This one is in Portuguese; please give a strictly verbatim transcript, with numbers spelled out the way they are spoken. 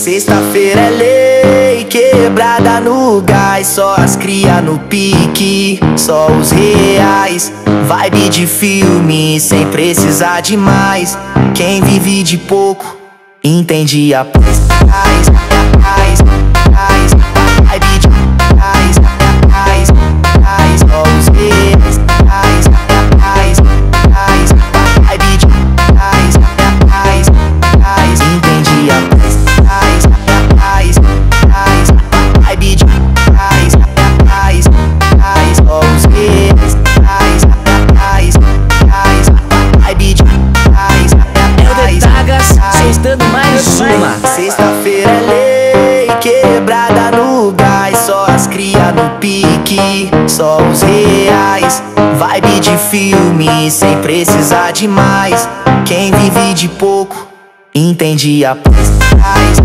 Sexta-feira é lei, quebrada no gás, só as cria no pique, só os reais. Vibe de filme, sem precisar de mais. Quem vive de pouco, entende a paz. Vibe de paz, paz, paz, só os reais. Vibe de paz, paz, paz, entende a paz. Vibe de paz, paz, paz, só os reais. Vibe de paz, paz, paz, dando mais suma. Sexta-feira é lei, quebrada no gás, só as cria no pique, só os reais. Vibe de filme, sem precisar de mais. Quem vive de pouco, entende a paz.